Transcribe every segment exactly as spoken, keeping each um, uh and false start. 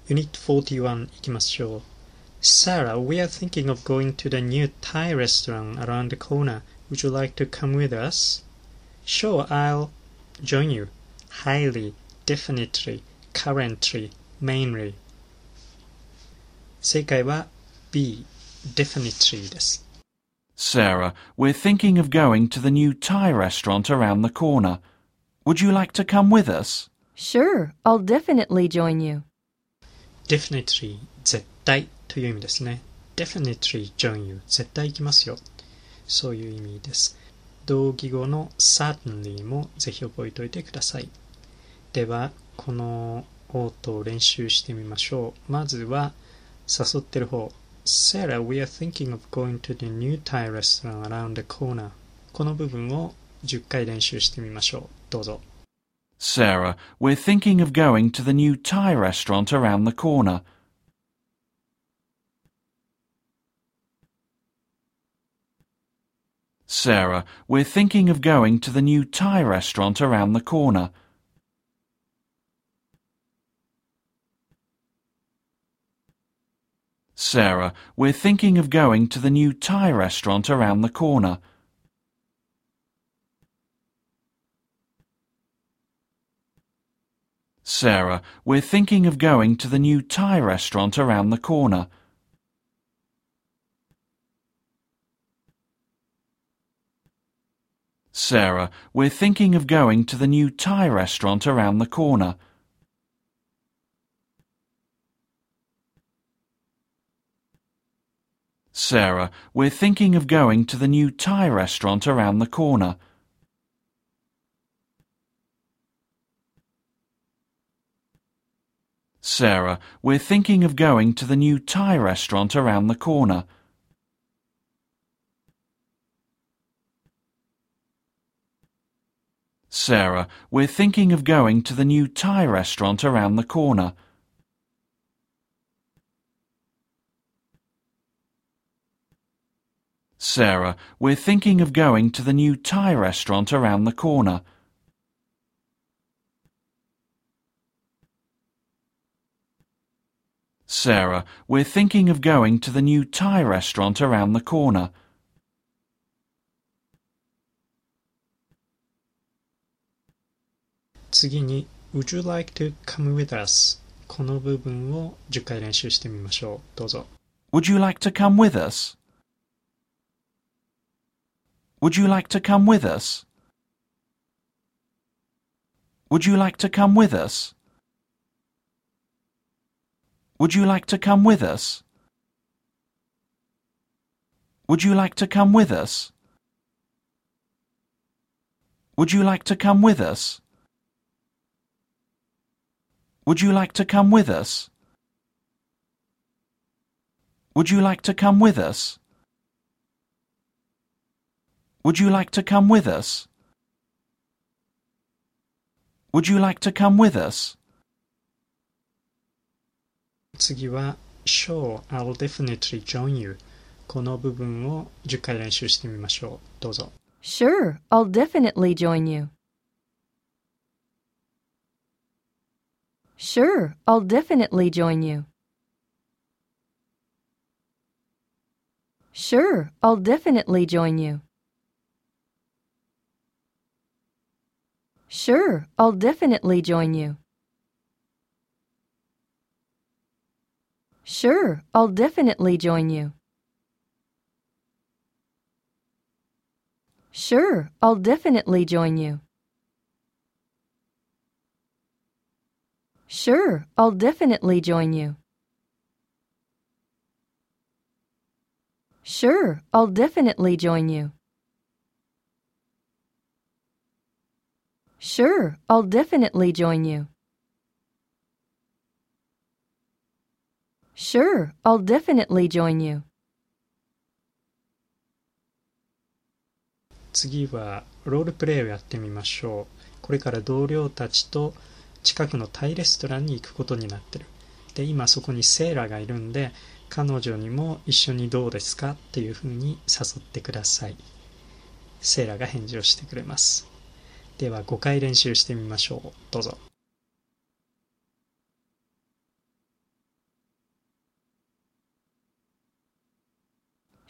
Unit forty-one いきましょう。Sarah, we are thinking of going to the new Thai restaurant around the corner. Would you like to come with us? Sure, I'll join you. Highly, definitely, currently, mainly. 正解は B, definitely です。 Sarah, we're thinking of going to the new Thai restaurant around the corner. Would you like to come with us? Sure, I'll definitely join you. Definitely 絶対という意味ですね。Definitely join you 絶対行きますよ。そういう意味です。同義語の certainly もぜひ覚えておいてください。ではこの応答を練習してみましょう。まずは誘ってる方。Sarah, we are thinking of going to the new Thai restaurant around the corner. この部分をじゅっかい練習してみましょう。どうぞ。 Sarah, we're thinking of going to the new Thai restaurant around the corner. Sarah, we're thinking of going to the new Thai restaurant around the corner. Sarah, we're thinking of going to the new Thai restaurant around the corner. Sarah, we're thinking of going to the new Thai restaurant around the corner. Sarah, we're thinking of going to the new Thai restaurant around the corner. Sarah, we're thinking of going to the new Thai restaurant around the corner. Sarah, we're thinking of going to the new Thai restaurant around the corner. Sarah, we're thinking of going to the new Thai restaurant around the corner. Sarah, we're thinking of going to the new Thai restaurant around the corner. Sarah, we're thinking of going to the new Thai restaurant around the corner. 次に Would you like to come with us? この部分をじゅっかい練習してみましょう。どうぞ。 Would you like to come with us? Would you like to come with us? Would you like to come with us? Would you like to come with us? Would you like to come with us? Would you like to come with us? Would you like to come with us? Would you like to come with us? Would you like to come with us? Would you like to come with us? 次は Sure, I'll definitely join you. この部分をじゅっかい練習してみましょう。どうぞ。 Sure, I'll definitely join you. Sure, I'll definitely join you. Sure, I'll definitely join you. Sure, I'll definitely join you. Sure, I'll definitely join you. Sure, I'll definitely join you. Sure, I'll definitely join you. Sure, I'll definitely join you. Sure, I'll definitely join you. Sure, I'll definitely join you. 次はロールプレイをやってみましょう。これから同僚たちと近くのタイレストランに行くことになってる。で、今そこにセーラがいるんで、彼女にも一緒にどうですかっていうふうに誘ってください。セーラが返事をしてくれます。ではごかい練習してみましょう。どうぞ。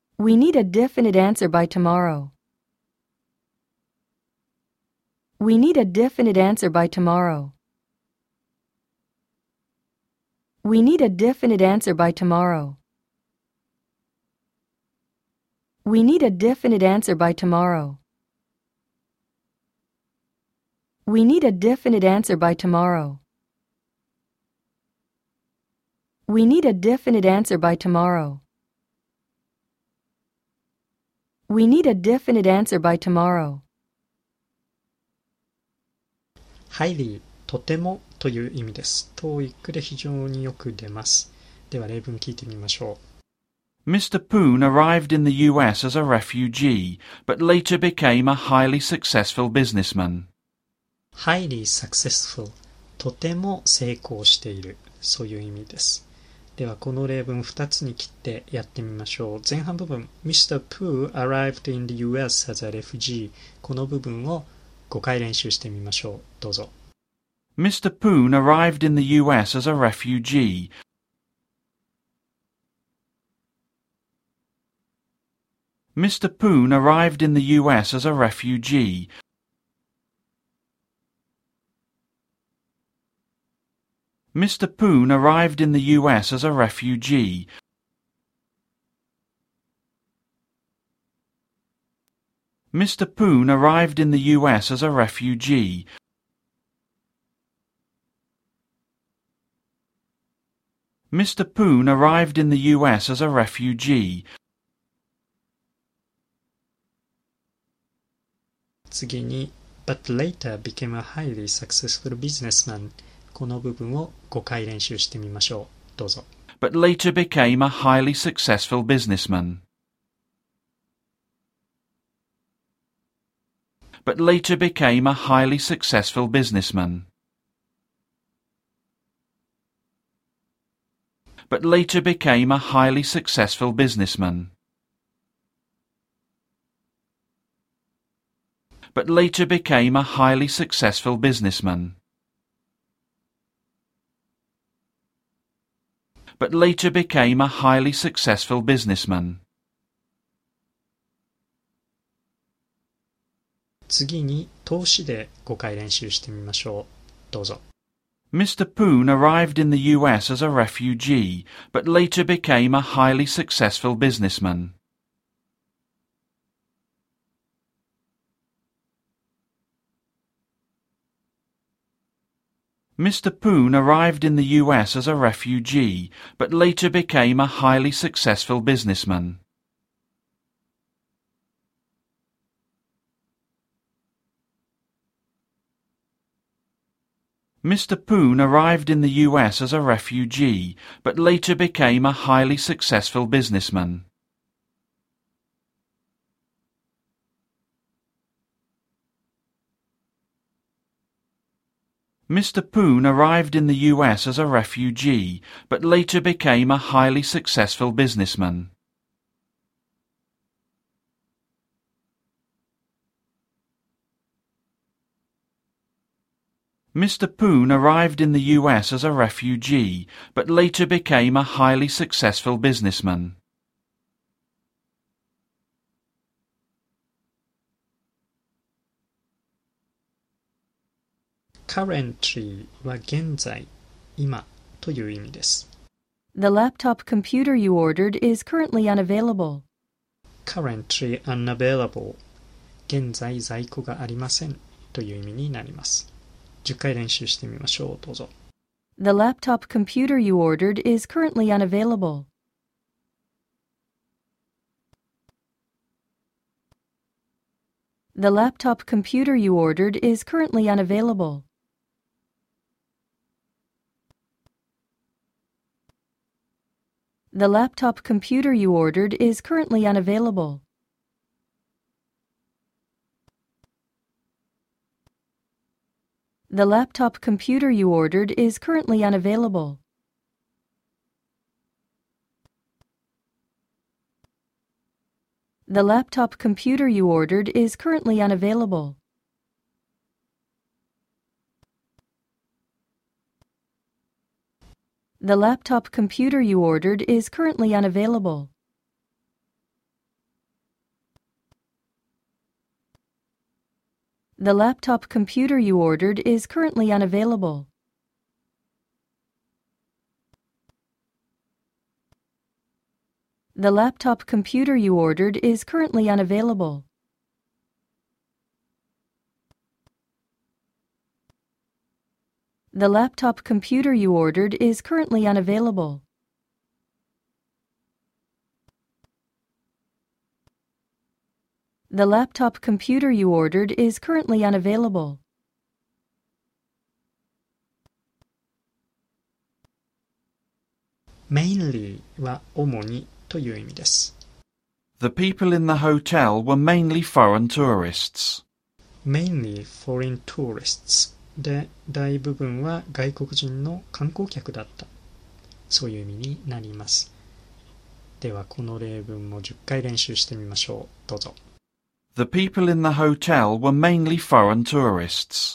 We need a definite answer by tomorrow. We need a definite answer by tomorrow. We need a definite answer by tomorrow. We need a definite answer by tomorrow. We need a definite answer by tomorrow. We need a definite answer by tomorrow. We need a definite answer by tomorrow. ハイリー、とてもという意味です。トーイックで非常によく出ます。では例文聞いてみましょう。 Mister Poon arrived in the U S as a refugee, but later became a highly successful businessman. highly successful とても成功している、そういう意味です。ではこの例文ふたつに切ってやってみましょう。前半部分 Mister Pooh arrived in the U S as a refugee この部分をごかい練習してみましょう。どうぞ。 Mister Poon arrived in the U S as a refugee. Mister Poon arrived in the U S as a refugee. Mister Poon arrived in the U S as a refugee. Mister Poon arrived in the U S as a refugee. Mister Poon arrived in the U S as a refugee. 次に But later became a highly successful businessman この部分をごかい練習してみましょう。どうぞ。 But later became a highly successful businessman. But later became a highly successful businessman. But later became a highly successful businessman. But later became a highly successful businessman. But later became a highly successful businessman. 次に動詞でごかい練習してみましょう。どうぞ。 Mister Poon arrived in the U S as a refugee, but later became a highly successful businessman. Mister Poon arrived in the U S as a refugee, but later became a highly successful businessman. Mister Poon arrived in the U S as a refugee, but later became a highly successful businessman. Mister Poon arrived in the U S as a refugee, but later became a highly successful businessman. Mister Poon arrived in the U S as a refugee, but later became a highly successful businessman. currently は現在、今という意味です。 The laptop computer you ordered is currently unavailable. currently unavailable 現在在庫がありませんという意味になります。じゅっかい練習してみましょう。どうぞ。 The laptop computer you ordered is currently unavailable. The laptop computer you ordered is currently unavailable. The laptop computer you ordered is currently unavailable. The laptop computer you ordered is currently unavailable. The laptop computer you ordered is currently unavailable. The laptop computer you ordered is currently unavailable. The laptop computer you ordered is currently unavailable. The laptop computer you ordered is currently unavailable. The laptop computer you ordered is currently unavailable. The laptop computer you ordered is currently unavailable. mainly は主にという意味です。 The people in the hotel were mainly foreign tourists. mainly foreign tourists で大部分は外国人の観光客だった。そういう意味になります。ではこの例文もじゅっかい練習してみましょう。どうぞ。 The people in the hotel were mainly foreign tourists.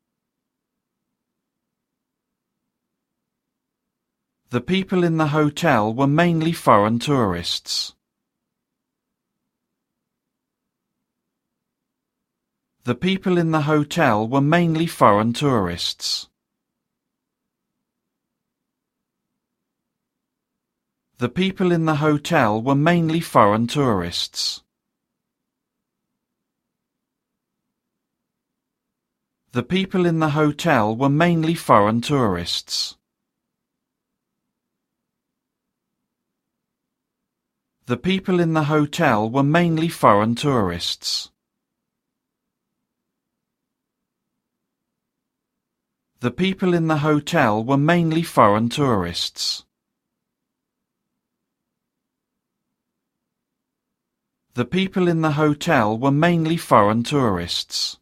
The people in the hotel were mainly foreign tourists. The people in the hotel were mainly foreign tourists. The people in the hotel were mainly foreign tourists. The people in the hotel were mainly foreign tourists. The people in the hotel were mainly foreign tourists. The people in the hotel were mainly foreign tourists. The people in the hotel were mainly foreign tourists.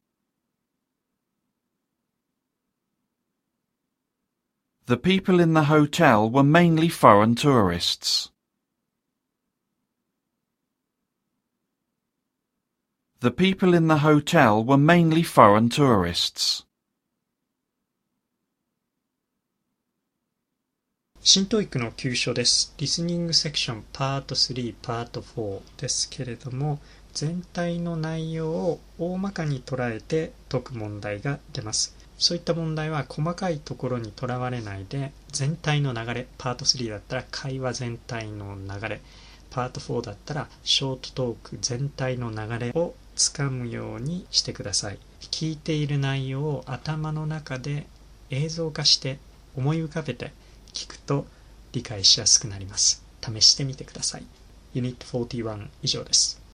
The people in the hotel were mainly foreign tourists. The people in the hotel were mainly foreign tourists. 新トイックの急所です。リスニングセクションパートスリー、パートフォーですけれども、全体の内容を大まかに捉えて解く問題が出ます。そういった問題は細かいところにとらわれないで、全体の流れ、パートスリーだったら会話全体の流れ、パートフォーだったらショートトーク全体の流れをつかむようにしてください。聞いている内容を頭の中で映像化して思い浮かべて聞くと理解しやすくなります。試してみてください。ユニットよんじゅういち以上です。